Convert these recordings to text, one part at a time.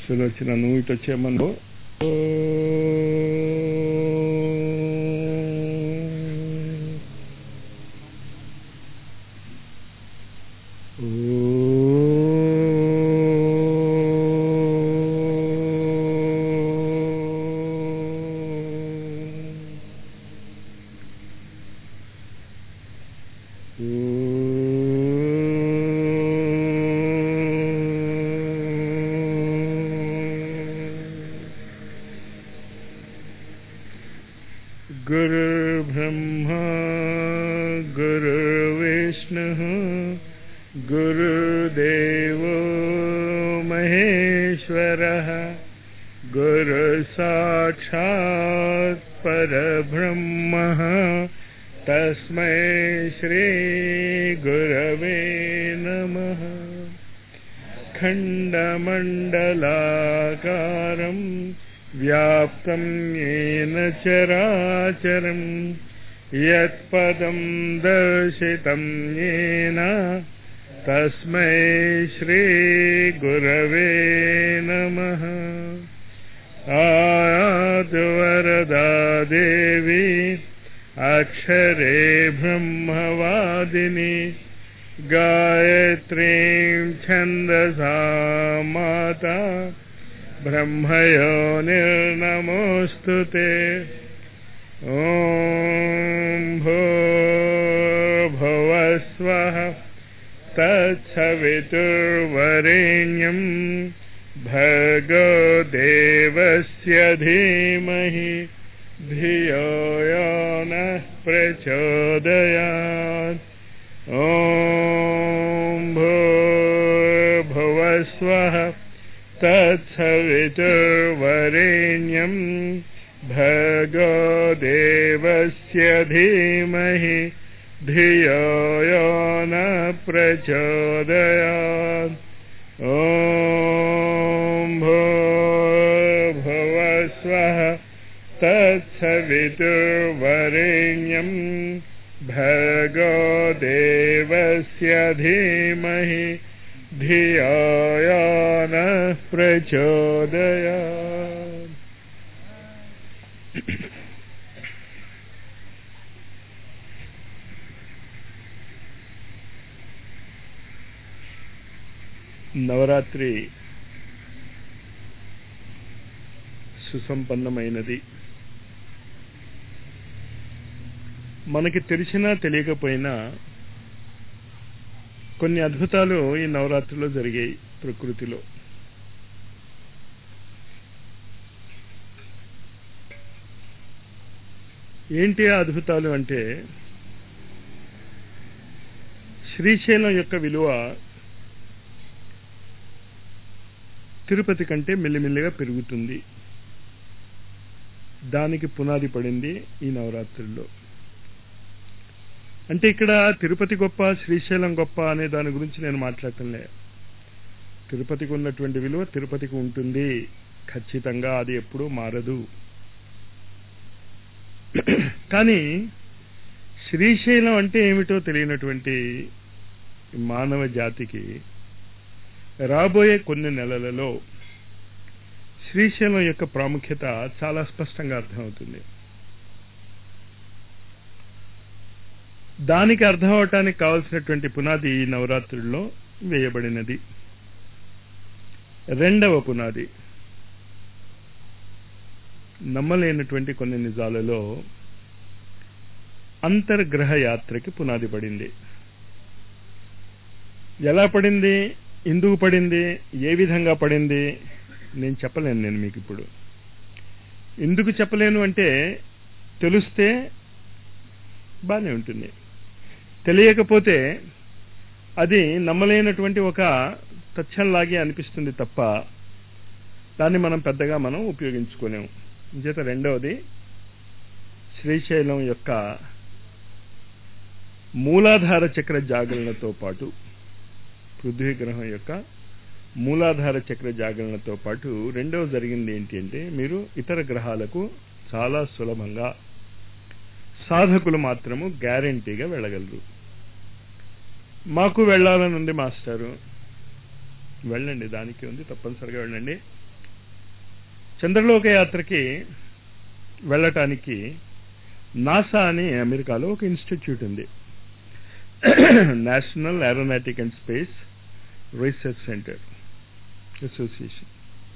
సులోచన నువ్వు ఇటు వచ్చేయమను. गुरुर्ब्रह्मा गुरुर्विष्णुः गुरुदेवो महेश्वरः गुरुसाक्षात् परब्रह्मः तस्मै श्री गुरवे नमः। खण्डमण्डलाकारम् व्याप्तं येन चराचरं यत्पदं दर्शितं येन तस्मै श्रीगुरवे नमः। आयातु वरदा देवी अक्षरे ब्रह्मवादिनी गायत्रीं छन्दसा माता ब्रह्मयोनिर्नमोऽस्तुते। ॐ भूर्भुवस्वः तत्सवितुर्वरेण्यं भर्गो देवस्य धीमहि धियो यो नः प्रचोदयात्। ॐ भूर्भुवस्वः तत्सवितुर्वरेण्यं भर्गो देवस्य धीमहि धियो यो नः प्रचोदयात्। ॐ भूर्भुवस्वः तत्सवितुर्वरेण्यं भर्गो देवस्य धीमहि धियो यो नः प्रचोदयात्। నవరాత్రి సుసంపన్నమైనది. మనకి తెలిసినా తెలియకపోయినా కొన్ని అద్భుతాలు ఈ నవరాత్రిలో జరిగాయి ప్రకృతిలో. ఏంటి ఆ అద్భుతాలు అంటే, శ్రీశైలం యొక్క విలువ తిరుపతి కంటే మెల్లిమెల్లిగా పెరుగుతుంది. దానికి పునాది పడింది ఈ నవరాత్రుల్లో. అంటే ఇక్కడ తిరుపతి గొప్ప శ్రీశైలం గొప్ప అనే దాని గురించి నేను మాట్లాడటంలే. తిరుపతికి ఉన్నటువంటి విలువ తిరుపతికి ఉంటుంది ఖచ్చితంగా, అది ఎప్పుడూ మారదు. కానీ శ్రీశైలం అంటే ఏమిటో తెలియనటువంటి మానవ జాతికి రాబోయే కొన్ని నెలలలో శ్రీశైలం యొక్క ప్రాముఖ్యత చాలా స్పష్టంగా అర్థమవుతుంది. దానికి అర్థం అవటానికి కావలసినటువంటి పునాది ఈ నవరాత్రుల్లో వేయబడినది. రెండవ పునాది నమ్మలేనటువంటి కొన్ని నిజాలలో అంతర్గ్రహ యాత్రకి పునాది పడింది. ఎలా పడింది, ఎందుకు పడింది, ఏ విధంగా పడింది నేను చెప్పలేను. నేను మీకు ఇప్పుడు ఎందుకు చెప్పలేను అంటే, తెలిస్తే బాగానే ఉంటుంది, తెలియకపోతే అది నమ్మలేనటువంటి ఒక తథ్యంలాగే అనిపిస్తుంది తప్ప దాన్ని మనం పెద్దగా ఉపయోగించుకోలేము. చేత రెండవది శ్రీశైలం యొక్క మూలాధార చక్ర జాగరణతో పాటు, పృథ్వీ గ్రహం యొక్క మూలాధార చక్ర జాగరణతో పాటు రెండవ జరిగింది ఏంటి అంటే, మీరు ఇతర గ్రహాలకు చాలా సులభంగా సాధకులు మాత్రము గ్యారెంటీగా వెళ్ళగలరు. మాకు వెళ్ళాలని ఉంది మాస్టారు, వెళ్ళండి, దానికి ఉంది, తప్పనిసరిగా వెళ్ళండి. చంద్రలోక యాత్రకి వెళ్ళటానికి నాసా అని అమెరికాలో ఒక ఇన్స్టిట్యూట్ ఉంది, national aeronautic and space research centre association.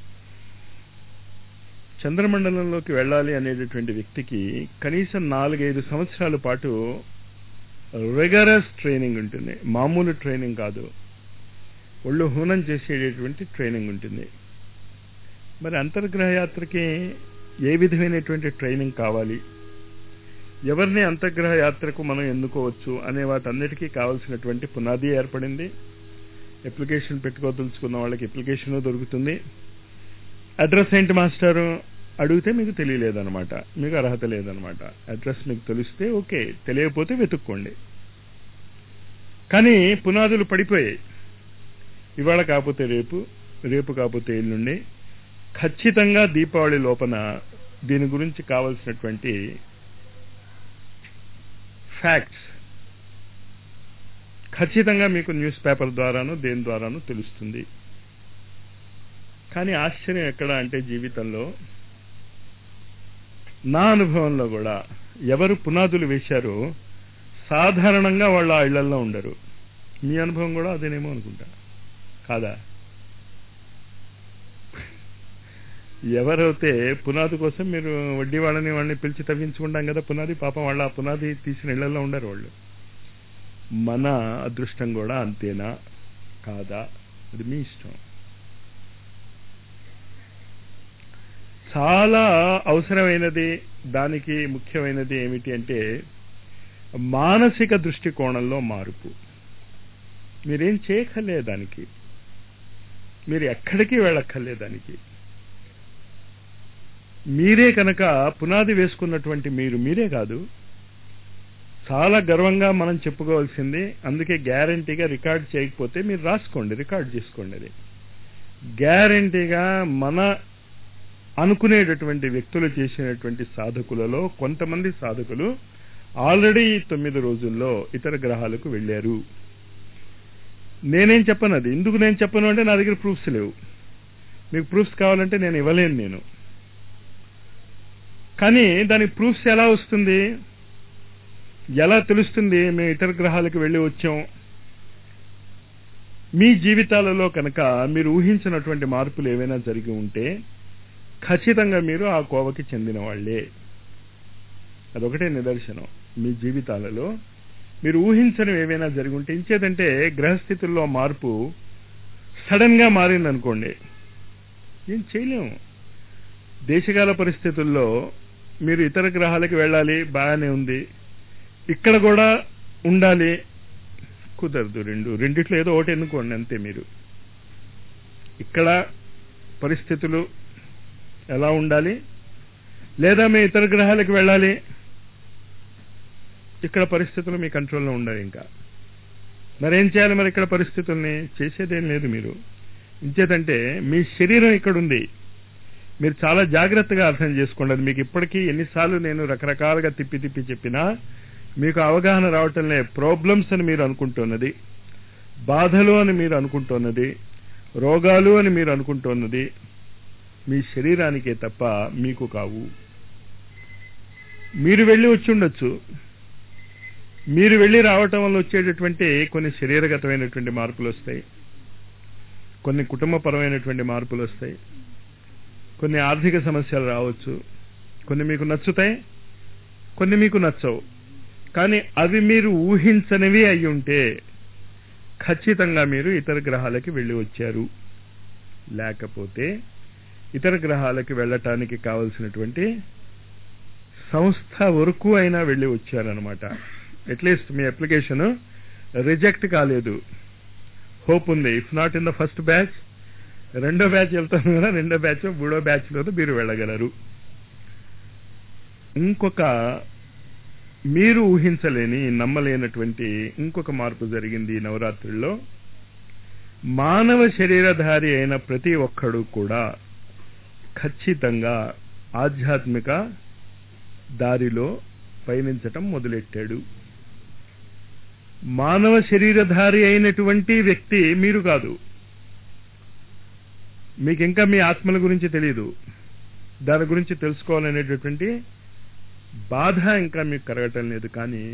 చంద్రమండలంలోకి వెళ్ళాలి అనేటటువంటి వ్యక్తికి కనీసం 4-5 సంవత్సరాల పాటు రిగరస్ ట్రైనింగ్ ఉంటుంది. మామూలు ట్రైనింగ్ కాదు, ఒళ్ళు హూనం చేసేటటువంటి ట్రైనింగ్ ఉంటుంది. మరి అంతర్గ్రహ యాత్రకి ఏ విధమైనటువంటి ట్రైనింగ్ కావాలి, ఎవరిని అంతర్గ్రహ యాత్రకు మనం ఎన్నుకోవచ్చు అనే వాటన్నిటికీ కావాల్సినటువంటి పునాది ఏర్పడింది. అప్లికేషన్ పెట్టుకోదలుచుకున్న వాళ్ళకి అప్లికేషన్ దొరుకుతుంది. అడ్రస్ ఏంటి మాస్టారు అడిగితే మీకు తెలియలేదనమాట, మీకు అర్హత లేదనమాట. అడ్రస్ మీకు తెలిస్తే ఓకే, తెలియకపోతే వెతుక్కోండి. కానీ పునాదులు పడిపోయాయి. ఇవాళ కాకపోతే రేపు, రేపు కాకపోతే ఎల్లుండి, ఖచ్చితంగా దీపావళి లోపల దీని గురించి కావలసినటువంటి ఫ్యాక్ట్స్ ఖచ్చితంగా మీకు న్యూస్ పేపర్ ద్వారాను దేని ద్వారాను తెలుస్తుంది. కానీ ఆశ్చర్యం ఎక్కడ అంటే, జీవితంలో నా అనుభవంలో కూడా ఎవరు పునాదులు వేశారో సాధారణంగా వాళ్ళు ఆ ఇళ్లలో ఉండరు. మీ అనుభవం కూడా అదేనేమో అనుకుంటా, కాదా? ఎవరైతే పునాది కోసం మీరు వడ్డీ వాళ్ళని పిలిచి తవ్వించుకుంటాం కదా పునాది, పాపం వాళ్ళ ఆ పునాది తీసిన ఇళ్లలో ఉండరు వాళ్ళు. మన అదృష్టం కూడా అంతేనా కాదా, అది మీ ఇష్టం. చాలా అవసరమైనది, దానికి ముఖ్యమైనది ఏమిటి అంటే మానసిక దృష్టికోణంలో మార్పు. మీరేం చేయక్కర్లే దానికి, మీరు ఎక్కడికి వెళ్ళక్కర్లే దానికి. మీరే కనుక పునాది వేసుకున్నటువంటి మీరే కాదు, చాలా గర్వంగా మనం చెప్పుకోవాల్సింది. అందుకే గ్యారంటీగా రికార్డ్ చేయకపోతే మీరు రాసుకోండి, రికార్డ్ చేసుకోండి. అది గ్యారంటీగా మన అనుకునేటటువంటి వ్యక్తులు చేసినటువంటి సాధకులలో కొంతమంది సాధకులు ఆల్రెడీ 9 రోజుల్లో ఇతర గ్రహాలకు వెళ్ళారు. నేనేం చెప్పను, అది ఎందుకు నేను చెప్పను అంటే నా దగ్గర ప్రూఫ్స్ లేవు. మీకు ప్రూఫ్స్ కావాలంటే నేను ఇవ్వలేను నేను. కానీ దానికి ప్రూఫ్స్ ఎలా వస్తుంది, ఎలా తెలుస్తుంది మేము ఇతర గ్రహాలకు వెళ్ళి వచ్చాం? మీ జీవితాలలో కనుక మీరు ఊహించినటువంటి మార్పులు ఏవైనా జరిగి ఉంటే ఖచ్చితంగా మీరు ఆ కోవకి చెందిన వాళ్లే. అదొకటే నిదర్శనం. మీ జీవితాలలో మీరు ఊహించడం ఏవైనా జరిగి ఉంటే, ఇంచేదంటే గ్రహస్థితుల్లో మార్పు సడన్ గా మారిందనుకోండి, ఏం చేయలేము. దేశకాల పరిస్థితుల్లో మీరు ఇతర గ్రహాలకు వెళ్ళాలి, బాగానే ఉంది, ఇక్కడ కూడా ఉండాలి, కుదరదు. రెండిట్లో ఏదో ఒకటి ఎన్నుకోండి అంతే. మీరు ఇక్కడ పరిస్థితులు ఎలా ఉండాలి, లేదా మీ ఇతర గ్రహాలకు వెళ్ళాలి, ఇక్కడ పరిస్థితులు మీ కంట్రోల్లో ఉండాలి. ఇంకా మరేం చేయాలి? మరి ఇక్కడ పరిస్థితుల్ని చేసేదేం లేదు. మీరు ఇంచేతంటే మీ శరీరం ఇక్కడ ఉంది, మీరు చాలా జాగ్రత్తగా అర్థం చేసుకోండి. అది మీకు ఇప్పటికీ ఎన్నిసార్లు నేను రకరకాలుగా తిప్పి చెప్పినా మీకు అవగాహన రావటంలే. ప్రాబ్లమ్స్ అని మీరు అనుకుంటున్నది, బాధలు అని మీరు అనుకుంటున్నది, రోగాలు అని మీరు అనుకుంటున్నది మీ శరీరానికే తప్ప మీకు కావు. మీరు వెళ్ళి వచ్చి ఉండొచ్చు, మీరు వెళ్ళి రావటం వల్ల వచ్చేటటువంటి కొన్ని శరీరగతమైనటువంటి మార్పులు వస్తాయి, కొన్ని కుటుంబపరమైనటువంటి మార్పులు వస్తాయి, కొన్ని ఆర్థిక సమస్యలు రావచ్చు, కొన్ని మీకు నచ్చుతాయి, కొన్ని మీకు నచ్చవు. కానీ అవి మీరు ఊహించనివి అయి ఉంటే ఖచ్చితంగా మీరు ఇతర గ్రహాలకి వెళ్ళి వచ్చారు. లేకపోతే ఇతర గ్రహాలకి వెళ్ళటానికి కావలసినటువంటి సంస్థ వరకు అయినా వెళ్ళి వచ్చారనమాట. అట్లీస్ట్ మీ అప్లికేషన్ రిజెక్ట్ కాలేదు, హోప్ ఉంది. If not in the first batch, రెండో బ్యాచ్ వెళ్తాను కదా, రెండో బ్యాచ్ మూడో బ్యాచ్లో మీరు వెళ్ళగలరు. ఇంకొక మీరు ఊహించలేని, నమ్మలేనటువంటి ఇంకొక మార్పు జరిగింది ఈ నవరాత్రుల్లో. మానవ శరీరధారి అయిన ప్రతి ఒక్కడు కూడా ఖచ్చితంగా ఆధ్యాత్మిక దారిలో పయనించటం మొదలెట్టాడు. మానవ శరీరధారి అయినటువంటి వ్యక్తి మీరు కాదు. మీకు ఇంకా మీ ఆత్మల గురించి తెలియదు. దాని గురించి తెలుసుకోవాలనేటటువంటి బాధ ఇంకా మీకు కలగటం లేదు. కానీ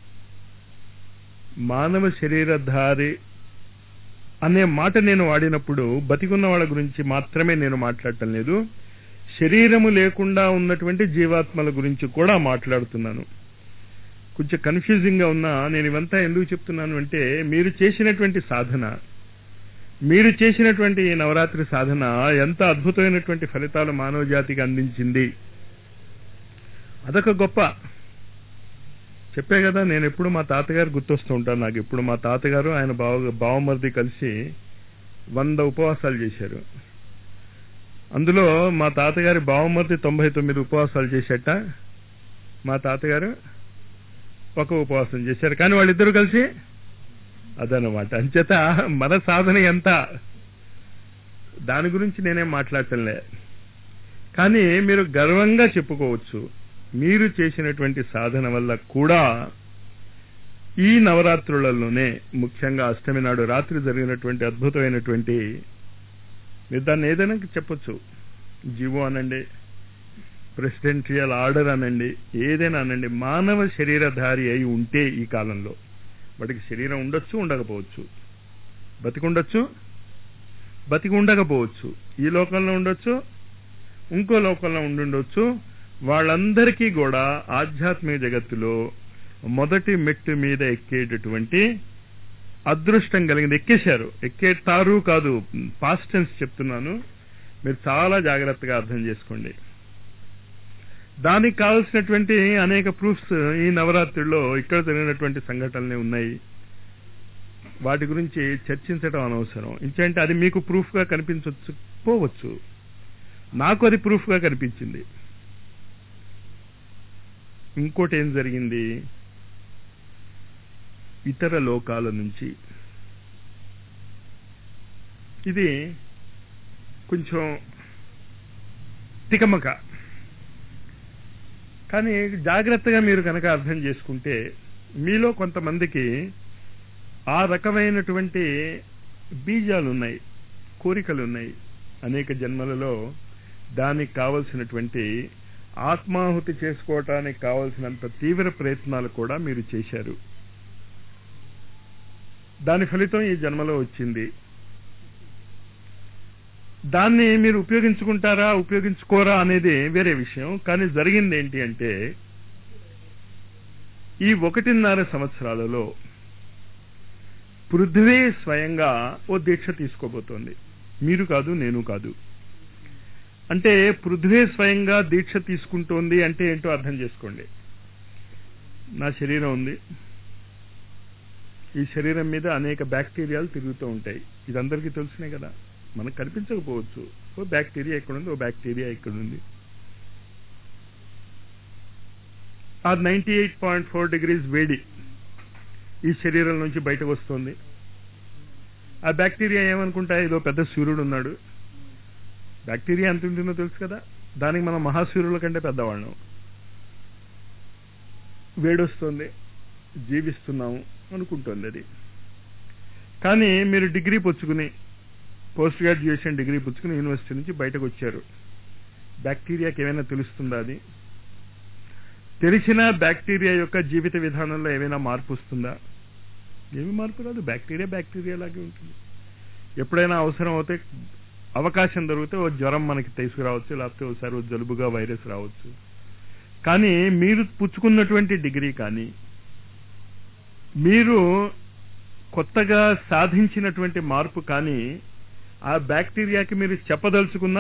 మానవ శరీరధారి అనే మాట నేను వాడినప్పుడు బతికున్న వాళ్ళ గురించి మాత్రమే నేను మాట్లాడటం లేదు, శరీరము లేకుండా ఉన్నటువంటి జీవాత్మల గురించి కూడా మాట్లాడుతున్నాను. కొంచెం కన్ఫ్యూజింగ్ గా ఉన్నా నేను ఇవంతా ఎందుకు చెప్తున్నాను అంటే, మీరు చేసినటువంటి సాధన, మీరు చేసినటువంటి నవరాత్రి సాధన ఎంత అద్భుతమైనటువంటి ఫలితాలు మానవ జాతికి అందించింది. అదొక గొప్ప. చెప్పే కదా, నేను ఎప్పుడు మా తాతగారు గుర్తొస్తూ ఉంటాను. నాకు ఎప్పుడు మా తాతగారు ఆయన బావమరిది కలిసి 100 ఉపవాసాలు చేశారు. అందులో మా తాతగారి బావమరిది 99 ఉపవాసాలు చేసేట, మా తాతగారు 1 ఉపవాసం చేశారు. కానీ వాళ్ళిద్దరూ కలిసి అదనమాట. అంచేత మన సాధన ఎంత, దాని గురించి నేనేం మాట్లాడటంలే. కానీ మీరు గర్వంగా చెప్పుకోవచ్చు, మీరు చేసినటువంటి సాధన వల్ల కూడా ఈ నవరాత్రులలోనే, ముఖ్యంగా అష్టమి నాడు రాత్రి జరిగినటువంటి అద్భుతమైనటువంటి, మీరు దాన్ని ఏదైనా చెప్పొచ్చు, జీవో అనండి, ప్రెసిడెన్షియల్ ఆర్డర్ అనండి, ఏదైనా అనండి, మానవ శరీరధారి అయి ఉంటే ఈ కాలంలో, వాడికి శరీరం ఉండొచ్చు, ఉండకపోవచ్చు, బతికుండొచ్చు, బతికి ఉండకపోవచ్చు, ఈ లోకంలో ఉండొచ్చు, ఇంకో లోకంలో ఉండుండొచ్చు, వాళ్ళందరికీ కూడా ఆధ్యాత్మిక జగత్తులో మొదటి మెట్టు మీద ఎక్కేటటువంటి అదృష్టం కలిగింది. ఎక్కేశారు, ఎక్కేతారు కాదు, పాస్ట్ టెన్స్ చెప్తున్నాను, మీరు చాలా జాగ్రత్తగా అర్థం చేసుకోండి. దానికి కావలసినటువంటి అనేక ప్రూఫ్స్ ఈ నవరాత్రిలో ఇక్కడ జరిగినటువంటి సంఘటనలే ఉన్నాయి. వాటి గురించి చర్చించడం అనవసరం. ఇంకంటే అది మీకు ప్రూఫ్ గా కనిపించకపోవచ్చు, నాకు అది ప్రూఫ్ గా కనిపించింది. ఇంకోటి ఏం జరిగింది, ఇతర లోకాల నుంచి, ఇది కొంచెం తికమక, కానీ జాగ్రత్తగా మీరు కనుక అర్థం చేసుకుంటే మీలో కొంతమందికి ఆ రకమైనటువంటి బీజాలు ఉన్నాయి, కోరికలు ఉన్నాయి. అనేక జన్మలలో దానికి కావలసినటువంటి ఆత్మాహుతి చేసుకోవటానికి కావలసినంత తీవ్ర ప్రయత్నాలు కూడా మీరు చేశారు. దాని ఫలితం ఈ జన్మలో వచ్చింది. దాన్ని మీరు ఉపయోగించుకుంటారా ఉపయోగించుకోరా అనేది వేరే విషయం. కానీ జరిగింది ఏంటి అంటే, ఈ 1.5 సంవత్సరాలలో పృథ్వీ స్వయంగా ఓ దీక్ష తీసుకోబోతోంది. మీరు కాదు, నేను కాదు. అంటే పృథ్వీ స్వయంగా దీక్ష తీసుకుంటోంది అంటే ఏంటో అర్థం చేసుకోండి. నా శరీరం ఉంది, ఈ శరీరం మీద అనేక బ్యాక్టీరియాలు తిరుగుతూ ఉంటాయి. ఇది అందరికీ తెలిసినే కదా, మనకు కనిపించకపోవచ్చు. ఓ బ్యాక్టీరియా ఎక్కడుంది, ఓ బ్యాక్టీరియా ఎక్కడుంది. ఆ 98.4 degrees వేడి ఈ శరీరం నుంచి బయటకు వస్తుంది. ఆ బ్యాక్టీరియా ఏమనుకుంటా, ఇదో పెద్ద సూర్యుడు ఉన్నాడు. బ్యాక్టీరియా ఎంత ఉంటుందో తెలుసు కదా, దానికి మనం మహాసూర్యుల కంటే పెద్దవాళ్ళం. వేడొస్తుంది, జీవిస్తున్నాము అనుకుంటుంది అది. కానీ మీరు డిగ్రీ పుచ్చుకుని, పోస్ట్ గ్రాడ్యుయేషన్ డిగ్రీ పుచ్చుకుని యూనివర్సిటీ నుంచి బయటకు వచ్చారు. బ్యాక్టీరియాకి ఏమైనా తెలుస్తుందా? అది తెలిసిన బ్యాక్టీరియా యొక్క జీవిత విధానంలో ఏమైనా మార్పు వస్తుందా? ఏమి మార్పు రాదు. బ్యాక్టీరియా బ్యాక్టీరియా లాగే ఉంటుంది. ఎప్పుడైనా అవసరం అవుతే, అవకాశం దొరికితే ఓ జ్వరం మనకి తీసుకురావచ్చు, లేకపోతే ఒకసారి ఓ జలుబుగా వైరస్ రావచ్చు. కానీ మీరు పుచ్చుకున్నటువంటి డిగ్రీ కానీ, మీరు కొత్తగా సాధించినటువంటి మార్పు కానీ ఆ బ్యాక్టీరియాకి మీరు చెప్పదలుచుకున్నా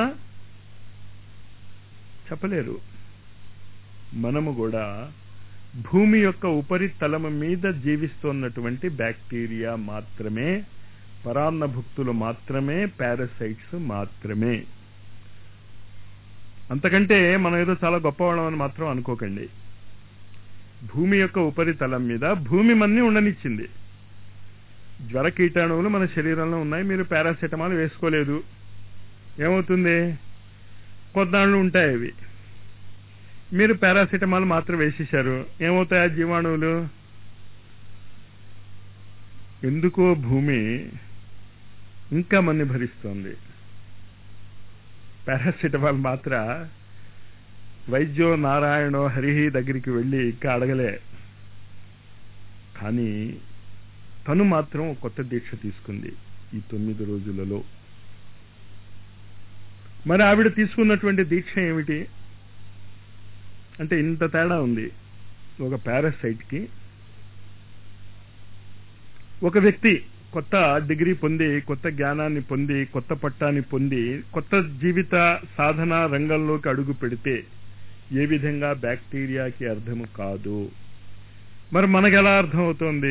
చెప్పలేరు. మనము కూడా భూమి యొక్క ఉపరితలము మీద జీవిస్తున్నటువంటి బ్యాక్టీరియా మాత్రమే, పరాన్నభుక్తులు మాత్రమే, పారాసైట్స్ మాత్రమే. అంతకంటే మనం ఏదో చాలా గొప్పవాళ్ళం అని మాత్రం అనుకోకండి. భూమి యొక్క ఉపరితలం మీద భూమి మన్ని ఉండనిచ్చింది. జ్వర కీటాణువులు మన శరీరంలో ఉన్నాయి. మీరు పారాసెటమాల్ వేసుకోలేదు, ఏమవుతుంది? కొన్నాళ్ళు ఉంటాయి అవి. మీరు పారాసెటమాల్ మాత్రం వేసేశారు, ఏమవుతాయి ఆ జీవాణువులు? ఎందుకో భూమి ఇంకా మన్ని భరిస్తోంది. పారాసెటమాల్ మాత్ర వైద్యో నారాయణో హరిహి దగ్గరికి వెళ్ళి ఇంకా అడగలే. కానీ తను మాత్రం కొత్త దీక్ష తీసుకుంది ఈ 9 రోజులలో. మరి ఆవిడ తీసుకున్నటువంటి దీక్ష ఏమిటి అంటే ఇంత తేడా ఉంది. ఒక పారాసైట్కి ఒక వ్యక్తి కొత్త డిగ్రీ పొంది, కొత్త జ్ఞానాన్ని పొంది, కొత్త పట్టాన్ని పొంది, కొత్త జీవిత సాధన రంగంలోకి అడుగు పెడితే ఏ విధంగా బ్యాక్టీరియాకి అర్థము కాదు, మరి మనకు ఎలా అర్థం అవుతోంది?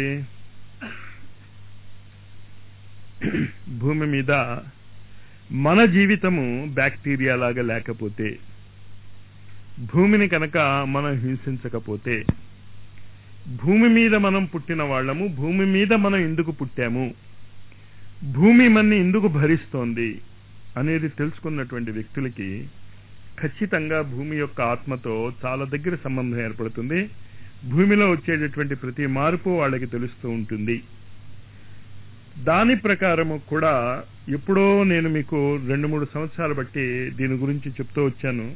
భూమి మీద మన జీవితము బ్యాక్టీరియా లాగా లేకపోతే, భూమిని కనుక మనం హింసించకపోతే, భూమి మీద మనం పుట్టిన వాళ్ళము, భూమి మీద మనం ఎందుకు పుట్టాము, భూమి మనని ఎందుకు భరిస్తోంది అనేది తెలుసుకున్నటువంటి వ్యక్తులకి ఖచ్చితంగా భూమి యొక్క ఆత్మతో చాలా దగ్గర సంబంధం ఏర్పడుతుంది. భూమిలో వచ్చేటటువంటి ప్రతి మార్పు వాళ్ళకి తెలుస్తూ ఉంటుంది. దాని ప్రకారము కూడా ఎప్పుడో నేను మీకు 2-3 సంవత్సరాలు బట్టి దీని గురించి చెప్తూ వచ్చాను.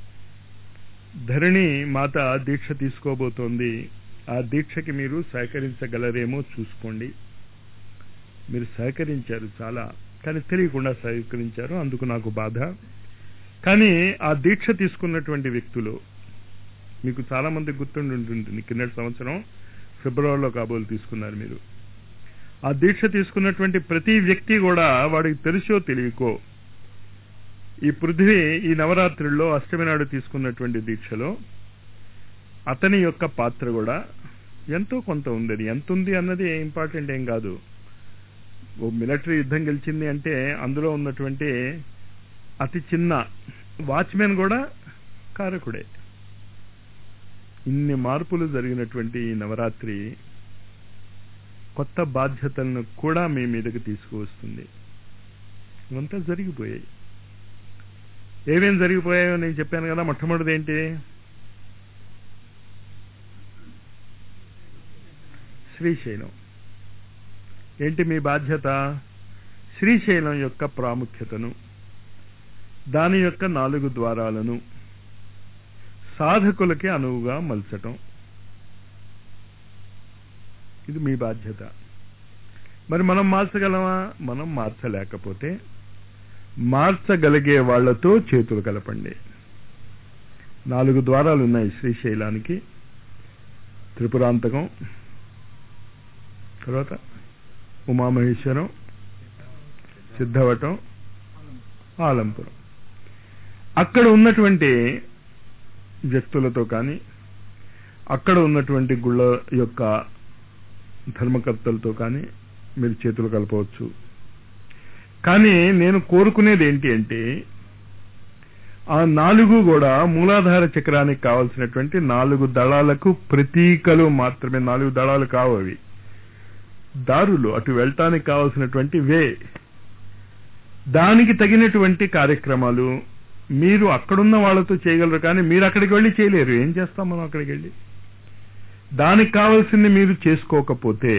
ధరణి మాత దీక్ష తీసుకోబోతోంది. ఆ దీక్షకి మీరు సహకరించగలరేమో చూసుకోండి. మీరు సహకరించారు చాలా, కానీ తెలియకుండా సహకరించారు, అందుకు నాకు బాధ. కానీ ఆ దీక్ష తీసుకున్నటువంటి వ్యక్తులు మీకు చాలా మంది గుర్తుండి ఉంటుంది. కిందటి సంవత్సరం ఫిబ్రవరిలో కాబోలు తీసుకున్నారు మీరు. ఆ దీక్ష తీసుకున్నటువంటి ప్రతి వ్యక్తి కూడా వాడికి తెలుసో తెలియకో ఈ పృథ్వీ ఈ నవరాత్రుల్లో అష్టమి నాడు తీసుకున్నటువంటి దీక్షలో అతని యొక్క పాత్ర కూడా ఎంతో కొంత ఉంది. అది ఎంత ఉంది అన్నది ఇంపార్టెంట్ ఏం కాదు. ఓ మిలిటరీ యుద్ధం గెలిచింది అంటే అందులో ఉన్నటువంటి అతి చిన్న వాచ్మెన్ కూడా కారకుడే. ఇన్ని మార్పులు జరిగినటువంటి ఈ నవరాత్రి కొత్త బాధ్యతలను కూడా మీ మీదకి తీసుకువస్తుంది. ఇవంతా జరిగిపోయాయి. ఏమేం జరిగిపోయాయో నేను చెప్పాను కదా. మొట్టమొదటిది ఏంటి? శ్రీశైలం. ఏంటి మీ బాధ్యత? శ్రీశైలం యొక్క ప్రాముఖ్యతను, దాని యొక్క 4 ద్వారాలను సాధకులకి అనువుగా మలచటం, ఇది మీ బాధ్యత. మరి మనం మార్చగలమా? మనం మార్చలేకపోతే మార్చగలిగే వాళ్లతో చేతులు కలపండి. 4 ద్వారాలు ఉన్నాయి శ్రీశైలానికి. త్రిపురాంతకం, తర్వాత ఉమామహేశ్వరం, సిద్ధవటం, ఆలంపురం. అక్కడ ఉన్నటువంటి వ్యక్తులతో కానీ, అక్కడ ఉన్నటువంటి గుళ్ళ యొక్క ధర్మకర్తలతో కానీ మీరు చేతులు కలపవచ్చు. కానీ నేను కోరుకునేది ఏంటి అంటే ఆ 4 కూడా మూలాధార చక్రానికి కావలసినటువంటి 4 దళాలకు ప్రతీకలు మాత్రమే. 4 దళాలు కావు, అవి దారులు, అటు వెళ్ళటానికి కావలసినటువంటి వే. దానికి తగినటువంటి కార్యక్రమాలు మీరు అక్కడున్న వాళ్ళతో చేయగలరు, కానీ మీరు అక్కడికి వెళ్ళి చేయలేరు. ఏం చేస్తాం మనం అక్కడికి వెళ్ళి? దానికి కావాల్సింది మీరు చేసుకోకపోతే,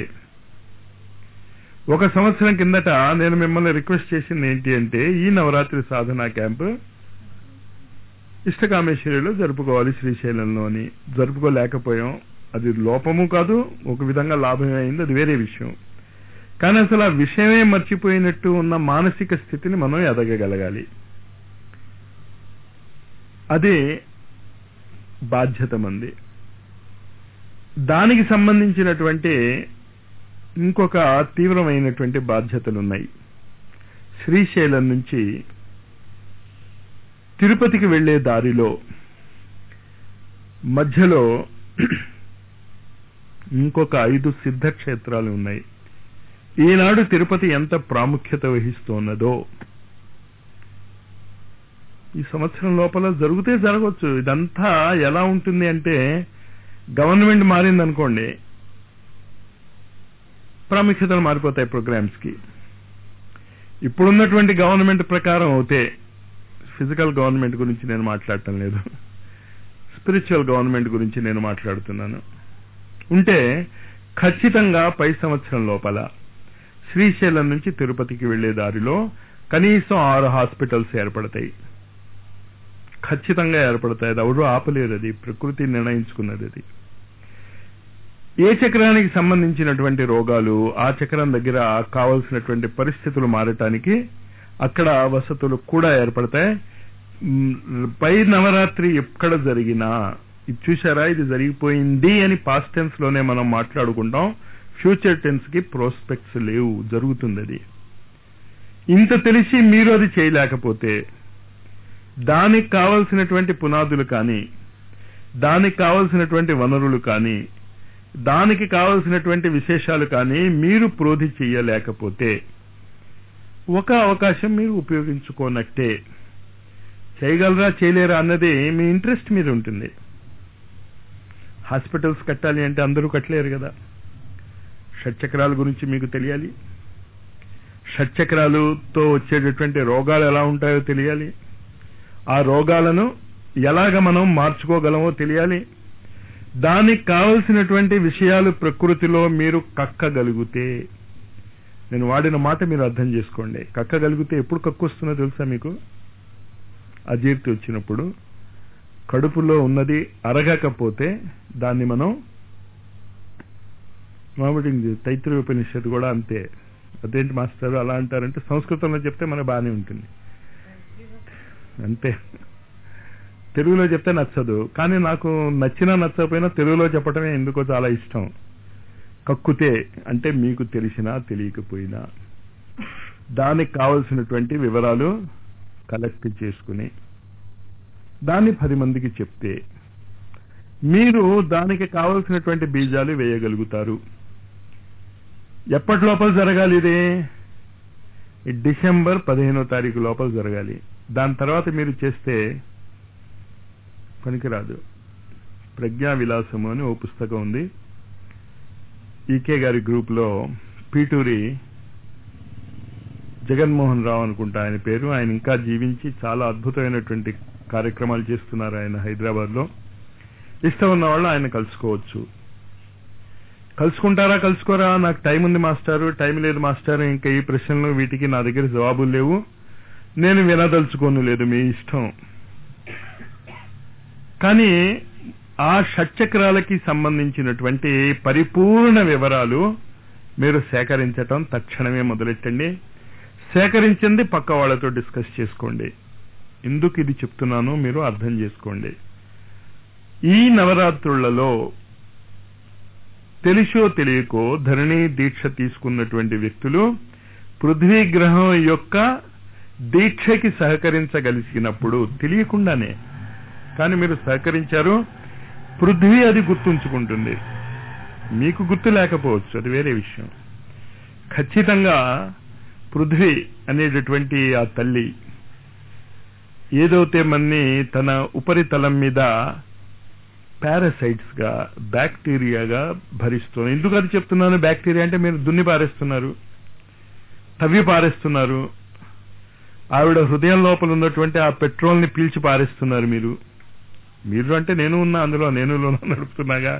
1 సంవత్సరం కిందట నేను మిమ్మల్ని రిక్వెస్ట్ చేసింది ఏంటి అంటే ఈ నవరాత్రి సాధనా క్యాంపు ఇష్టకామేశ్వరిలో జరుపుకోవాలి శ్రీశైలంలో అని. జరుపుకోలేకపోయాం. అది లోపము కాదు, ఒక విధంగా లాభమే అయింది, అది వేరే విషయం. కానీ అసలు ఆ విషయమే మర్చిపోయినట్టు ఉన్న మానసిక స్థితిని మనం ఎదగగలగాలి. అదే బాధ్యత మంది. దానికి సంబంధించినటువంటి ఇంకొక తీవ్రమైనటువంటి బాధ్యతలు ఉన్నాయి. శ్రీశైలం నుంచి తిరుపతికి వెళ్లే దారిలో మధ్యలో ఇంకొక 5 సిద్ధక్షేత్రాలు ఉన్నాయి. ఈనాడు తిరుపతి ఎంత ప్రాముఖ్యత వహిస్తున్నదో ఈ సంవత్సరం లోపల జరిగితే జరగవచ్చు. ఇదంతా ఎలా ఉంటుంది అంటే గవర్నమెంట్ మారిందనుకోండి, ప్రాముఖ్యతలు మారిపోతాయి ప్రోగ్రామ్స్ కి. ఇప్పుడున్నటువంటి గవర్నమెంట్ ప్రకారం అవుతే, ఫిజికల్ గవర్నమెంట్ గురించి నేను మాట్లాడటం లేదు, స్పిరిచువల్ గవర్నమెంట్ గురించి నేను మాట్లాడుతున్నాను. ఉంటే ఖచ్చితంగా పై సంవత్సరం లోపల శ్రీశైలం నుంచి తిరుపతికి వెళ్లే దారిలో కనీసం 6 హాస్పిటల్స్ ఏర్పడతాయి. ఖచ్చితంగా ఏర్పడతాయి. అది ఎవరు ఆపలేరు, అది ప్రకృతి నిర్ణయించుకున్నది. అది ఏ చక్రానికి సంబంధించినటువంటి రోగాలు ఆ చక్రం దగ్గర కావలసినటువంటి పరిస్థితులు మారటానికి అక్కడ వసతులు కూడా ఏర్పడతాయి. పై నవరాత్రి ఎక్కడ జరిగినా ఇది చూసారా, ఇది జరిగిపోయింది అని పాస్ట్ టెన్స్ లోనే మనం మాట్లాడుకుంటాం. ఫ్యూచర్ టెన్స్ కి ప్రోస్పెక్ట్స్ లేవు, జరుగుతుంది అది. ఇంత తెలిసి మీరు అది చేయలేకపోతే దానికి కావలసినటువంటి పునాదులు కానీ, దానికి కావలసినటువంటి వనరులు కానీ, దానికి కావలసినటువంటి విశేషాలు కానీ మీరు ప్రోధి చెయ్యలేకపోతే ఒక అవకాశం మీరు ఉపయోగించుకోనట్టే. చేయగలరా చేయలేరా అన్నది మీ ఇంట్రెస్ట్ మీద ఉంటుంది. హాస్పిటల్స్ కట్టాలి అంటే అందరూ కట్టలేరు కదా. షట్చక్రాల గురించి మీకు తెలియాలి, షట్చక్రాలతో వచ్చేటటువంటి రోగాలు ఎలా ఉంటాయో తెలియాలి, ఆ రోగాలను ఎలాగ మనం మార్చుకోగలమో తెలియాలి. దానికి కావలసినటువంటి విషయాలు ప్రకృతిలో మీరు కక్కగలిగితే, నేను వాడిన మాట మీరు అర్థం చేసుకోండి. కక్కగలిగితే ఎప్పుడు కక్కు వస్తుందో తెలుసా మీకు? అజీర్తి వచ్చినప్పుడు. కడుపులో ఉన్నది అరగకపోతే దాన్ని మనం మామిడింగ్ తైత్రీయోపనిషత్తు కూడా అంతే. అదేంటి మాస్టర్ అలా అంటారంటే సంస్కృతంలో చెప్తే మనకు బాగానే ఉంటుంది, అంతే. తెలుగులో చెప్తే నచ్చదు, కానీ నాకు నచ్చినా నచ్చకపోయినా తెలుగులో చెప్పటమే ఎందుకో చాలా ఇష్టం. కక్కుతే అంటే మీకు తెలిసినా తెలియకపోయినా దానికి కావలసినటువంటి వివరాలు కలెక్ట్ చేసుకుని దాన్ని 10 మందికి చెప్తే మీరు దానికి కావలసినటువంటి బీజాలు వేయగలుగుతారు. ఎప్పటి లోపల జరగాలి ఇది? డిసెంబర్ 15వ తారీఖు లోపల జరగాలి. దాని తర్వాత మీరు చేస్తే పనికిరాదు. ప్రజ్ఞా విలాసము అని ఓ పుస్తకం ఉంది, ఈకే గారి గ్రూప్ లో. పీటూరి జగన్మోహన్ రావు అనుకుంటా ఆయన పేరు. ఆయన ఇంకా జీవించి చాలా అద్భుతమైనటువంటి కార్యక్రమాలు చేస్తున్నారు ఆయన హైదరాబాద్ లో. ఇష్టం ఉన్న వాళ్ళు ఆయన కలుసుకోవచ్చు. కలుసుకుంటారా కలుసుకోరా? నాకు టైం ఉంది మాస్టారు, టైం లేదు మాస్టారు, ఇంకా ఈ ప్రశ్నలు వీటికి నా దగ్గర జవాబులు లేవు, నేను వినదలుచుకోను లేదు, మీ ఇష్టం. కానీ ఆ షట్చక్రాలకి సంబంధించినటువంటి పరిపూర్ణ వివరాలు మీరు సేకరించటం తక్షణమే మొదలెట్టండి. సేకరించింది పక్క వాళ్ళతో డిస్కస్ చేసుకోండి. ఎందుకు ఇది చెప్తున్నానో మీరు అర్థం చేసుకోండి. ఈ నవరాత్రులలో తెలిసో తెలియకో ధరణి దీక్ష తీసుకున్నటువంటి వ్యక్తులు పృథ్వీ గ్రహం యొక్క దీక్షకి సహకరించగలిగినప్పుడు తెలియకుండానే, కానీ మీరు సహకరించారు, పృథ్వీ అది గుర్తుంచుకుంటుంది. మీకు గుర్తు లేకపోవచ్చు, అది వేరే విషయం. ఖచ్చితంగా పృథ్వీ అనేటటువంటి ఆ తల్లి ఏదైతే మన్ని తన ఉపరితలం మీద పారాసైట్స్ గా, బ్యాక్టీరియాగా భరిస్తుంది. ఎందుకు అది చెప్తున్నాను? బ్యాక్టీరియా అంటే మీరు దున్ని పారేస్తున్నారు, తవ్వి పారేస్తున్నారు. ఆవిడ హృదయం లోపల ఉన్నటువంటి ఆ పెట్రోల్ ని పీల్చి పారేస్తున్నారు మీరు. మీరు అంటే నేను ఉన్నా అందులో, నేను నడుపుతున్నాగా.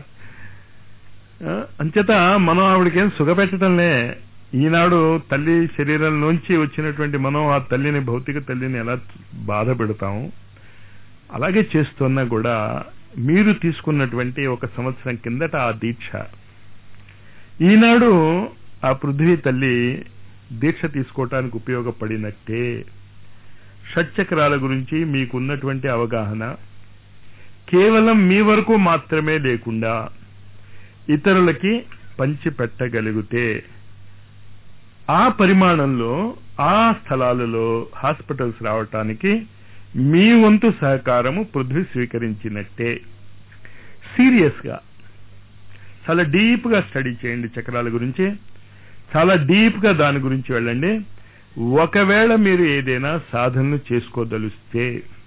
అంచేత మనం ఆవిడకేం సుఖపెట్టడంలే. ఈనాడు తల్లి శరీరంలోంచి వచ్చినటువంటి మనం ఆ తల్లిని, భౌతిక తల్లిని ఎలా బాధ పెడతాము, అలాగే చేస్తున్నా కూడా మీరు తీసుకున్నటువంటి 1 సంవత్సరం కిందట ఆ దీక్ష, ఈనాడు ఆ పృథ్వీ తల్లి దీక్ష తీసుకోవటానికి ఉపయోగపడినట్టే. షట్చక్రాల గురించి మీకున్నటువంటి అవగాహన కేవలం మీ వరకు మాత్రమే లేకుండా ఇతరులకి పంచి పెట్టగలిగితే ఆ పరిమాణంలో, ఆ స్థలాలలో హాస్పిటల్స్ రావటానికి మీ వంతు సహకారము పృథ్వీ స్వీకరించినట్టే. సీరియస్ గా చాలా డీప్ గా స్టడీ చేయండి చక్రాల గురించి, చాలా డీప్ గా దాని గురించి వెళ్ళండి. ఒకవేళ మీరు ఏదైనా సాధనలు చేసుకోదలిస్తే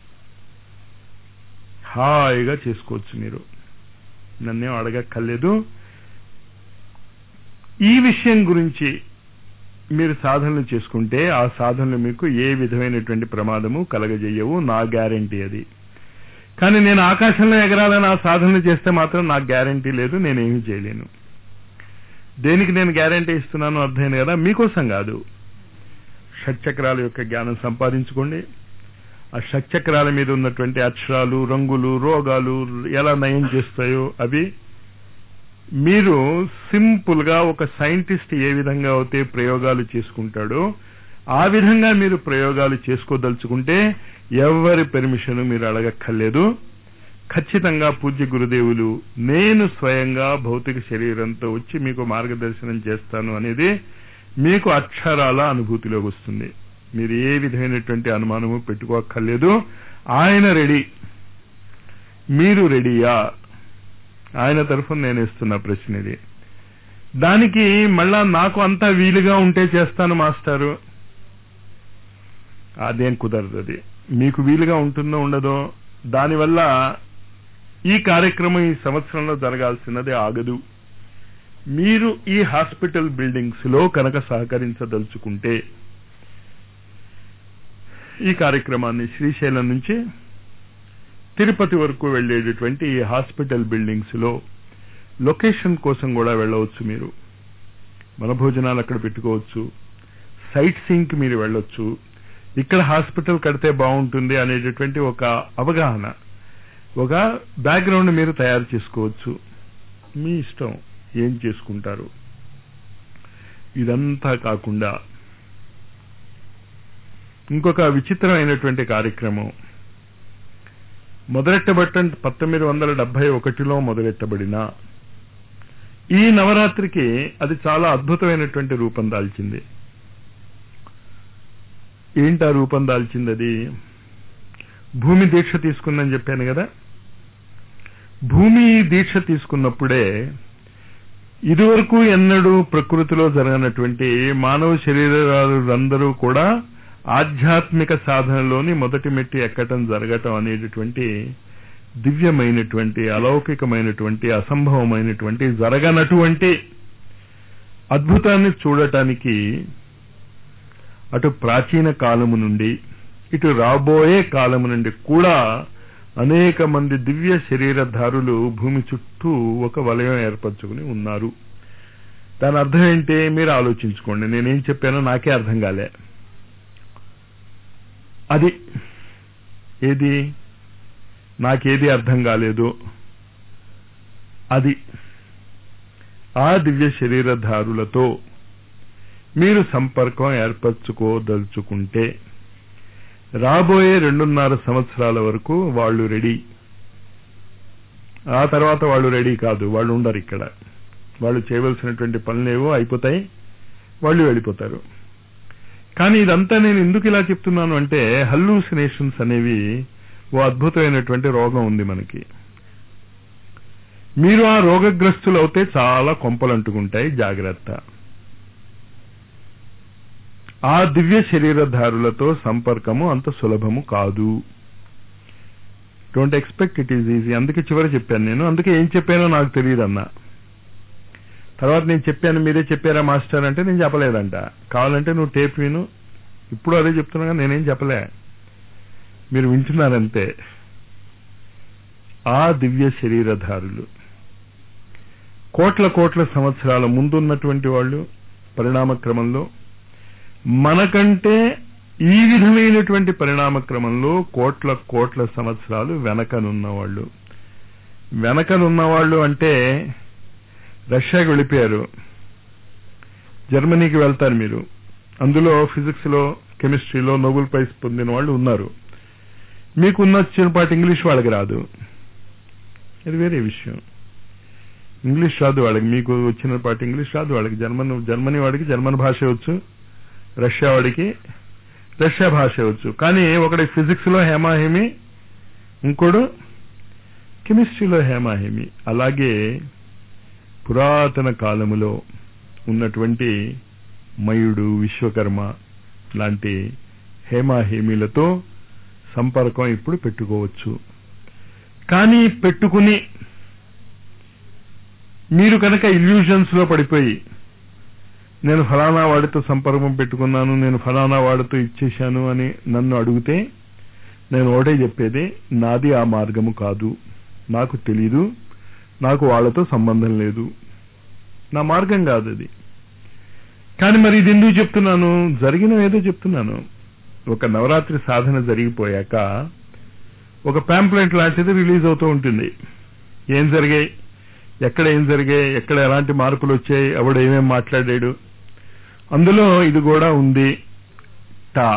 హాయిగా చేసుకోవచ్చు. మీరు నన్నేం అడగక్కర్లేదు. ఈ విషయం గురించి మీరు సాధనలు చేసుకుంటే ఆ సాధనలు మీకు ఏ విధమైనటువంటి ప్రమాదము కలగజేయవు, నా గ్యారంటీ అది. కానీ నేను ఆకాశంలో ఎగరాలని ఆ సాధనలు చేస్తే మాత్రం నాకు గ్యారంటీ లేదు, నేనేమీ చేయలేను. దేనికి నేను గ్యారంటీ ఇస్తున్నాను అర్థమైంది కదా? మీకోసం కాదు. షట్చక్రాల యొక్క జ్ఞానం సంపాదించుకోండి. ఆ షట్చక్రాల మీద ఉన్నటువంటి అక్షరాలు, రంగులు, రోగాలు ఎలా నయం చేస్తాయో అవి మీరు సింపుల్ గా ఒక సైంటిస్ట్ ఏ విధంగా అయితే ప్రయోగాలు చేసుకుంటాడో ఆ విధంగా మీరు ప్రయోగాలు చేసుకోదలుచుకుంటే ఎవరి పెర్మిషన్ మీరు అడగక్కర్లేదు. ఖచ్చితంగా పూజ్య గురుదేవులు నేను స్వయంగా భౌతిక శరీరంతో వచ్చి మీకు మార్గదర్శనం చేస్తాను అనేది మీకు అక్షరాల అనుభూతిలోకి వస్తుంది. మీరు ఏ విధమైనటువంటి అనుమానము పెట్టుకోక్కర్లేదు. ఆయన రెడీ, మీరు రెడీయా? ఆయన తరఫున నేను ఇస్తున్న ప్రశ్న ఇది. దానికి మళ్ళా నాకు అంతా వీలుగా ఉంటే చేస్తాను మాస్టారు, అదేం కుదరదు. అది మీకు వీలుగా ఉంటుందో ఉండదో, దానివల్ల ఈ కార్యక్రమం ఈ సంవత్సరంలో జరగాల్సినది ఆగదు. మీరు ఈ హాస్పిటల్ బిల్డింగ్స్ లో కనుక సహకరించదలుచుకుంటే ఈ కార్యక్రమాన్ని శ్రీశైలం నుంచి తిరుపతి వరకు వెళ్లేటటువంటి ఈ హాస్పిటల్ బిల్డింగ్స్ లో లొకేషన్ కోసం కూడా వెళ్ళవచ్చు. మీరు మన భోజనాలు అక్కడ పెట్టుకోవచ్చు, సైట్ సీయింగ్ కి మీరు వెళ్ళొచ్చు. ఇక్కడ హాస్పిటల్ కడితే బాగుంటుంది అనేటటువంటి ఒక అవగాహన, ఒక బ్యాక్గ్రౌండ్ మీరు తయారు చేసుకోవచ్చు. మీ ఇష్టం ఏం చేసుకుంటారు. ఇదంతా కాకుండా ఇంకొక విచిత్రమైనటువంటి కార్యక్రమం మొదలెట్టబట్ట 1971లో మొదలెట్టబడిన ఈ నవరాత్రికి అది చాలా అద్భుతమైనటువంటి రూపం దాల్చింది. ఏంటా రూపం దాల్చింది? అది భూమి దీక్ష తీసుకుందని చెప్పాను కదా. భూమి దీక్ష తీసుకున్నప్పుడే ఇదివరకు ఎన్నడూ ప్రకృతిలో జరగనటువంటి మానవ శరీరాలందరూ కూడా ఆధ్యాత్మిక సాధనలోని మొదటి మెట్టి ఎక్కటం జరగటం అనేటటువంటి దివ్యమైనటువంటి, అలౌకికమైనటువంటి, అసంభవమైనటువంటి, జరగనటువంటి అద్భుతాన్ని చూడటానికి అటు ప్రాచీన కాలము నుండి ఇటు రాబోయే కాలము నుండి కూడా అనేక మంది దివ్య శరీరధారులు భూమి చుట్టూ ఒక వలయం ఏర్పరచుకుని ఉన్నారు. దాని అర్థం ఏంటి మీరు ఆలోచించుకోండి. నేనేం చెప్పానో నాకే అర్థం కాలే. అది ఏది నాకేది అర్థం కాలేదు. అది ఆ దివ్య శరీరధారులతో మీరు సంపర్కం ఏర్పరచుకోదలుచుకుంటే రాబోయే 2.5 సంవత్సరాల వరకు వాళ్ళు రెడీ. ఆ తర్వాత వాళ్ళు రెడీ కాదు, వాళ్ళు ఉండరు ఇక్కడ. వాళ్ళు చేయవలసినటువంటి పనులేవో అయిపోతాయి, వాళ్ళు వెళ్ళిపోతారు. కానీ ఇదంతా నేను ఎందుకు ఇలా చెప్తున్నాను అంటే హల్లూసినేషన్స్ అనేవి ఓ అద్భుతమైనటువంటి రోగం ఉంది మనకి. మీరు ఆ రోగగ్రస్తులు అవుతే చాలా కొంపలు అంటుకుంటాయి. జాగ్రత్త. ఆ దివ్య శరీరధారులతో సంపర్కము అంత సులభము కాదు. Don't expect it is easy. అందుకే చివరి చెప్పాను నేను. అందుకే ఏం చెప్పానో నాకు తెలియదన్నా. తర్వాత నేను చెప్పాను మీరే చెప్పారా మాస్టర్ అంటే నేను చెప్పలేదంట. కావాలంటే నువ్వు టేప్ విను. ఇప్పుడు అదే చెప్తున్నా, నేనేం చెప్పలే, మీరు వింటున్నారంతే. ఆ దివ్య శరీరధారులు కోట్ల సంవత్సరాల ముందున్నటువంటి వాళ్ళు పరిణామ క్రమంలో, మనకంటే ఈ విధమైనటువంటి పరిణామ క్రమంలో కోట్ల సంవత్సరాలు వెనకనున్నవాళ్ళు. వెనకనున్నవాళ్ళు అంటే రష్యాకి వెళ్ళిపోయారు, జర్మనీకి వెళ్తారు మీరు. అందులో ఫిజిక్స్ లో, కెమిస్ట్రీలో నోబెల్ ప్రైజ్ పొందిన వాళ్ళు ఉన్నారు. మీకు ఉన్నపాటి ఇంగ్లీష్ వాళ్ళకి రాదు, అది వేరే విషయం. ఇంగ్లీష్ రాదు వాళ్ళకి, మీకు వచ్చినపాటి ఇంగ్లీష్ రాదు వాళ్ళకి. జర్మనీ వాడికి జర్మన్ భాష వచ్చు, రష్యా వాడికి రష్యా భాష వచ్చు. కానీ ఒకటి ఫిజిక్స్ లో హేమాహేమి, ఇంకోడు కెమిస్ట్రీలో హేమాహేమి. అలాగే పురాతన కాలములో ఉన్నటువంటి మయుడు, విశ్వకర్మ లాంటి హేమాహేమిలతో సంపర్కం ఇప్పుడు పెట్టుకోవచ్చు. కానీ పెట్టుకుని మీరు కనుక ఇల్యూజన్స్ లో పడిపోయి నేను ఫలానా వాడితో సంపర్కం పెట్టుకున్నాను, నేను ఫలానా వాడితో ఇచ్చేశాను అని నన్ను అడిగితే నేను ఒకటే చెప్పేది, నాది ఆ మార్గము కాదు, నాకు తెలీదు, నాకు వాళ్ళతో సంబంధం లేదు, నా మార్గం కాదు అది. కానీ మరి ఇది ఎందుకు చెప్తున్నాను? జరిగిన ఏదో చెప్తున్నాను. ఒక నవరాత్రి సాధన జరిగిపోయాక ఒక ప్యాంప్లెట్ లాంటిది రిలీజ్ అవుతూ ఉంటుంది. ఏం జరిగాయి, ఎక్కడ ఏం జరిగాయి, ఎక్కడ ఎలాంటి మార్పులు వచ్చాయి, ఎవడు ఏమేం మాట్లాడాడు, అందులో ఇది కూడా ఉంది. టా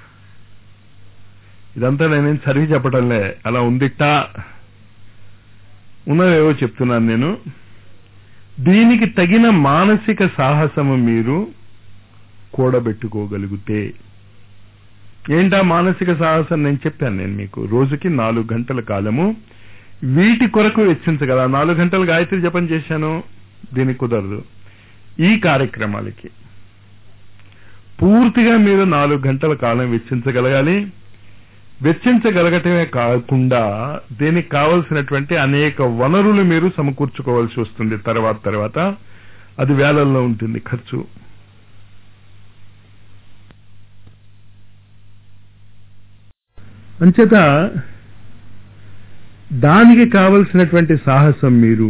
ఇదంతా నేనేం చదివి చెప్పటంలే, అలా ఉంది. టా ఉన్నవేవో చెప్తున్నాను నేను. దీనికి తగిన మానసిక సాహసము మీరు కూడబెట్టుకోగలిగితే, ఏంటా మానసిక సాహసం నేను చెప్పాను. నేను మీకు రోజుకి 4 గంటల కాలము వీటి కొరకు వెచ్చించగల. 4 గంటలు గాయత్రి జపం చేశాను, దీనికి కుదరదు. ఈ కార్యక్రమాలకి పూర్తిగా మీరు 4 గంటల కాలం వెచ్చించగలగాలి. వెచ్చించగలగటమే కాకుండా దీనికి కావలసినటువంటి అనేక వనరులు మీరు సమకూర్చుకోవాల్సి వస్తుంది. తర్వాత అది వేలల్లో ఉంటుంది ఖర్చు. అంచేత దానికి కావలసినటువంటి సాహసం మీరు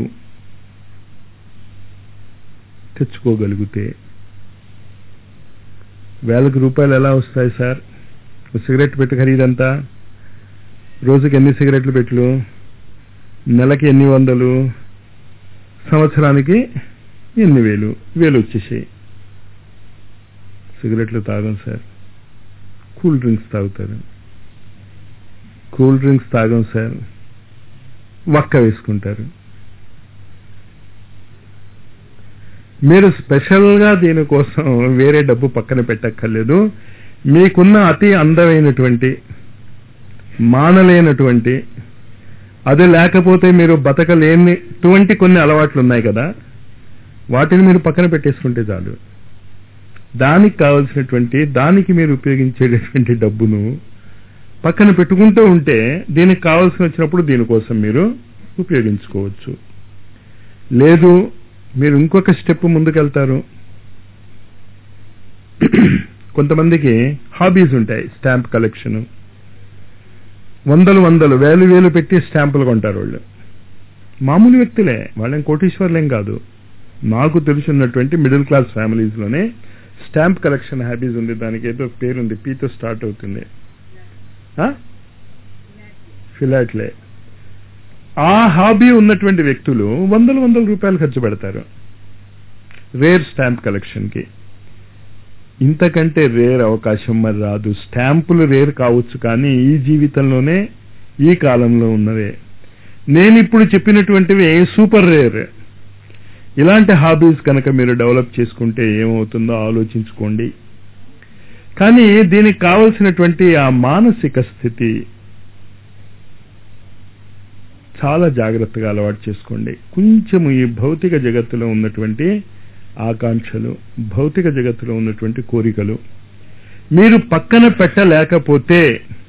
తెచ్చుకోగలిగితే వేలకు రూపాయలు ఎలా వస్తాయి సార్? సిగరెట్ పెట్టి ఖరీదంతా, రోజుకి ఎన్ని సిగరెట్లు పెట్లు, నెలకి ఎన్ని వందలు, సంవత్సరానికి ఎన్ని వేలు వచ్చేసాయి. సిగరెట్లు తాగం సార్, కూల్ డ్రింక్స్ తాగుతారు. కూల్ డ్రింక్స్ తాగం సార్, వక్క వేసుకుంటారు. మీరు స్పెషల్గా దీనికోసం వేరే డబ్బు పక్కన పెట్టక్కర్లేదు. మీకున్న అతి అందమైనటువంటి, మానలేనటువంటి, అది లేకపోతే మీరు బతకలేనిటువంటి కొన్ని అలవాట్లు ఉన్నాయి కదా, వాటిని మీరు పక్కన పెట్టేసుకుంటే చాలు. దానికి కావలసినటువంటి, దానికి మీరు ఉపయోగించేటటువంటి డబ్బును పక్కన పెట్టుకుంటూ ఉంటే దీనికి కావాల్సి వచ్చినప్పుడు దీనికోసం మీరు ఉపయోగించుకోవచ్చు. లేదు మీరు ఇంకొక స్టెప్ ముందుకెళ్తారు. కొంతమందికి హాబీస్ ఉంటాయి. స్టాంప్ కలెక్షన్, వందలు వేలు పెట్టి స్టాంపులు కొంటారు వాళ్ళు. మామూలు వ్యక్తులే, వాళ్ళేం కోటీశ్వర్లేం కాదు. నాకు తెలుసున్నటువంటి మిడిల్ క్లాస్ ఫ్యామిలీస్ లోనే స్టాంప్ కలెక్షన్ హాబీస్ ఉంది. దానికి ఏదో పేరుంది, పీతో స్టార్ట్ అవుతుంది. ఫిలాట్లే. ఆ హాబీ ఉన్నటువంటి వ్యక్తులు వందల రూపాయలు ఖర్చు పెడతారు రేర్ స్టాంప్ కలెక్షన్ కి. ఇంతకంటే రేర్ అవకాశం మరి రాదు. స్టాంపులు రేర్ కావచ్చు, కానీ ఈ జీవితంలోనే, ఈ కాలంలో ఉన్నవే. నేను ఇప్పుడు చెప్పినటువంటివి సూపర్ రేర్. ఇలాంటి హాబీస్ కనుక మీరు డెవలప్ చేసుకుంటే ఏమవుతుందో ఆలోచించుకోండి. కానీ దీనికి కావలసినటువంటి ఆ మానసిక స్థితి చాలా జాగ్రత్తగా అలవాటు చేసుకోండి. కొంచెము ఈ భౌతిక జగత్తులో ఉన్నటువంటి ఆకాంక్షలు, భౌతిక జగత్తులో ఉన్నటువంటి కోరికలు మీరు పక్కన పెట్టలేకపోతే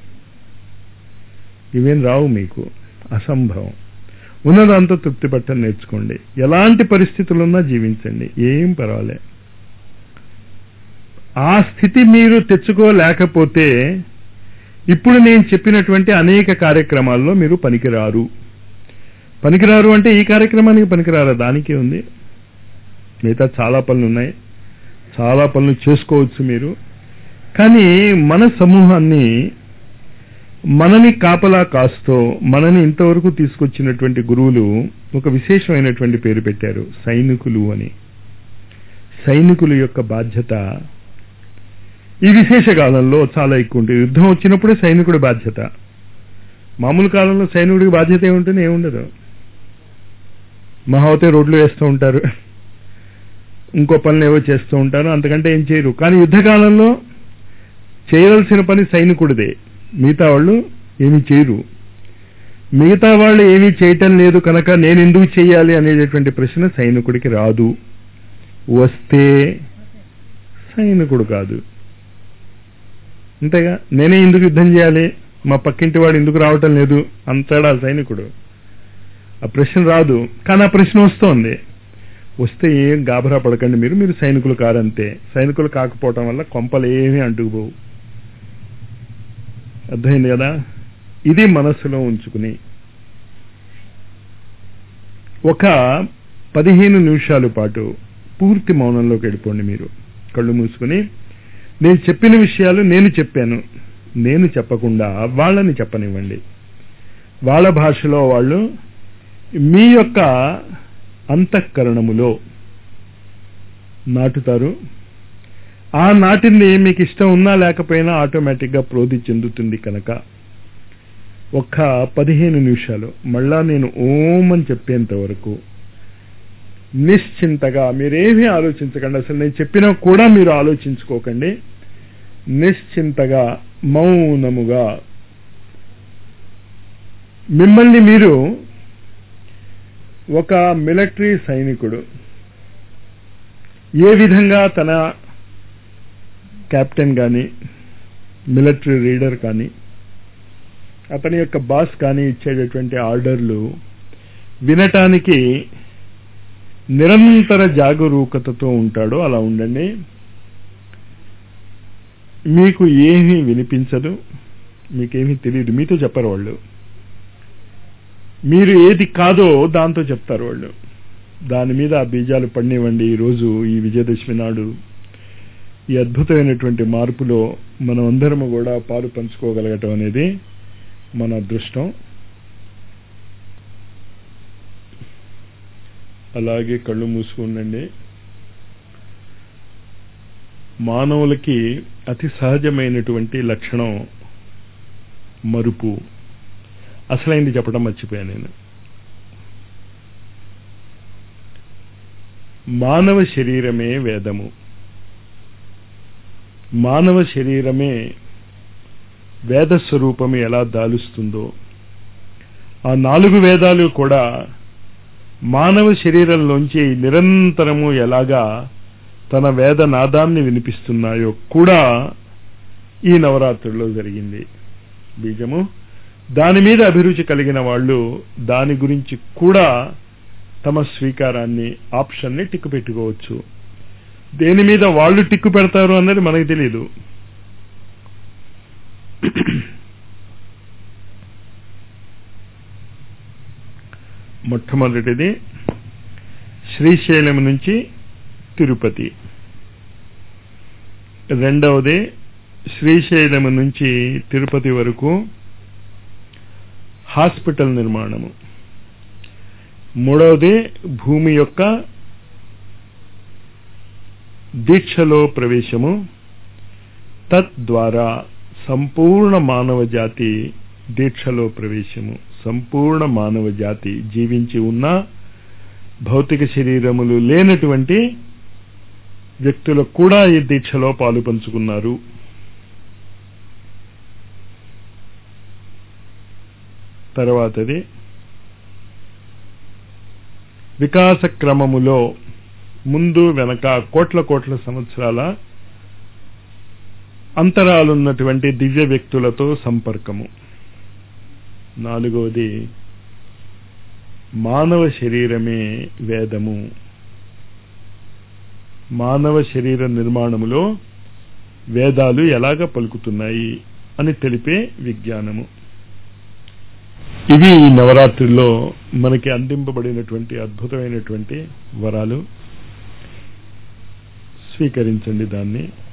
ఇవేం రావు, మీకు అసంభవం. ఉన్నదంతా తృప్తి పట్టని నేర్చుకోండి. ఎలాంటి పరిస్థితులున్నా జీవించండి, ఏం పర్వాలే. ఆ స్థితి మీరు తెచ్చుకోలేకపోతే ఇప్పుడు నేను చెప్పినటువంటి అనేక కార్యక్రమాల్లో మీరు పనికిరారు. పనికిరారు అంటే ఈ కార్యక్రమానికి పనికిరారా? దానికే ఉంది. మిగతా చాలా పనులు ఉన్నాయి, చాలా పనులు చేసుకోవచ్చు మీరు. కానీ మన సమూహాన్ని, మనని కాపలా కాస్తూ మనని ఇంతవరకు తీసుకొచ్చినటువంటి గురువులు ఒక విశేషమైనటువంటి పేరు పెట్టారు, సైనికులు అని. సైనికుల యొక్క బాధ్యత ఈ విశేష కాలంలో చాలా ఎక్కువ ఉంటుంది. యుద్ధం వచ్చినప్పుడే సైనికుడి బాధ్యత. మామూలు కాలంలో సైనికుడికి బాధ్యత ఏముంటుంది? ఏముండదు. మహావతే రోడ్లు వేస్తూ ఉంటారు, ఇంకో పనులు ఏవో చేస్తూ ఉంటారు, అంతకంటే ఏం చేయరు. కానీ యుద్ధకాలంలో చేయవలసిన పని సైనికుడిదే, మిగతా వాళ్ళు ఏమీ చేయరు. మిగతా వాళ్ళు ఏమీ చేయటం లేదు కనుక నేను ఎందుకు చేయాలి అనేటటువంటి ప్రశ్న సైనికుడికి రాదు. వస్తే సైనికుడు కాదు. అంతేగా, నేనే ఎందుకు యుద్ధం చేయాలి, మా పక్కింటి వాడు ఎందుకు రావటం లేదు అంటాడా సైనికుడు? ఆ ప్రశ్న రాదు. కానీ ఆ ప్రశ్న వస్తోంది. వస్తే ఏం గాబరా పడకండి, మీరు సైనికులు కారంతే. సైనికులు కాకపోవటం వల్ల కొంపలు ఏమీ అంటుకుపోవు. అర్థమైంది కదా? ఇది మనస్సులో ఉంచుకుని ఒక 15 నిమిషాల పాటు పూర్తి మౌనంలోకి వెళ్ళిపోండి. మీరు కళ్ళు మూసుకుని, నేను చెప్పిన విషయాలు నేను చెప్పాను, నేను చెప్పకుండా వాళ్ళని చెప్పనివ్వండి. వాళ్ళ భాషలో వాళ్ళు మీ యొక్క అంతఃకరణములో నాటుతారు. ఆ నాటింది మీకు ఇష్టం ఉన్నా లేకపోయినా ఆటోమేటిక్గా ప్రోధి చెందుతుంది. కనుక ఒక్క 15 నిమిషాలు మళ్ళా నేను ఓం అని చెప్పేంత వరకు నిశ్చింతగా మీరేమీ ఆలోచించకండి. అసలు నేను చెప్పినా కూడా మీరు ఆలోచించుకోకండి. నిశ్చింతగా మౌనముగా మిమ్మల్ని మీరు ఒక మిలిటరీ సైనికుడు ఏ విధంగా తన కెప్టెన్ కానీ మిలిటరీ లీడర్ కానీ అతని యొక్క బాస్ కానీ ఇచ్చేటటువంటి ఆర్డర్లు వినటానికి నిరంతర జాగరూకతతో ఉంటాడో అలా ఉండండి. మీకు ఏమీ వినిపించదు, మీకేమీ తెలియదు, మీతో చెప్పరు వాళ్ళు. మీరు ఏది కాదో దాంతో చెప్తారు వాళ్ళు. దాని మీద ఆ బీజాలు పడినివ్వండి. ఈరోజు ఈ విజయదశమి నాడు ఈ అద్భుతమైనటువంటి మార్పులో మనం అందరము కూడా పాలు పంచుకోగలగటం అనేది మన అదృష్టం. అలాగే కళ్ళు మూసుకుండండి. మానవులకి అతి సహజమైనటువంటి లక్షణం మరుపు. అసలైంది చెప్పడం మర్చిపోయాను నేను. మానవ శరీరమే వేదము. మానవ శరీరమే వేద స్వరూపము ఎలా దాలుస్తుందో ఆ 4 వేదాలు కూడా మానవ శరీరంలోంచి నిరంతరము ఎలాగా తన వేద నాదాన్ని వినిపిస్తున్నాయో కూడా ఈ నవరాత్రుల్లో జరిగింది. బీజము దాని మీద అభిరుచి కలిగిన వాళ్ళు దాని గురించి కూడా తమ స్వీకారాన్ని ఆప్షన్ని టిక్కు పెట్టుకోవచ్చు. దేని మీద వాళ్ళు టిక్కు పెడతారు అన్నది మనకు తెలియదు. మొట్టమొదటిది శ్రీశైలం నుంచి తిరుపతి, రెండవది శ్రీశైలం నుంచి తిరుపతి వరకు హాస్పిటల్ నిర్మాణము, మూడవది భూమి యొక్క దీక్షలో ప్రవేశము, తద్వారా సంపూర్ణ మానవ జాతి దీక్షలో ప్రవేశము. సంపూర్ణ మానవ జాతి జీవించి ఉన్న భౌతిక శరీరములు లేనటువంటి వ్యక్తులు కూడా ఈ దీక్షలో పాలు పంచుకున్నారు. తర్వాతది వికాస క్రమములో ముందు వెనక కోట్ల సంవత్సరాల అంతరాలున్నటువంటి దివ్య వ్యక్తులతో సంపర్కము. నాలుగవది మానవ శరీరమే వేదము. మానవ శరీర నిర్మాణములో వేదాలు ఎలాగ పలుకుతున్నాయి అని తెలిపే విజ్ఞానము. ఇవి ఈ నవరాత్రుల్లో మనకి అందింపబడినటువంటి అద్భుతమైనటువంటి వరాలు. స్వీకరించండి దాన్ని.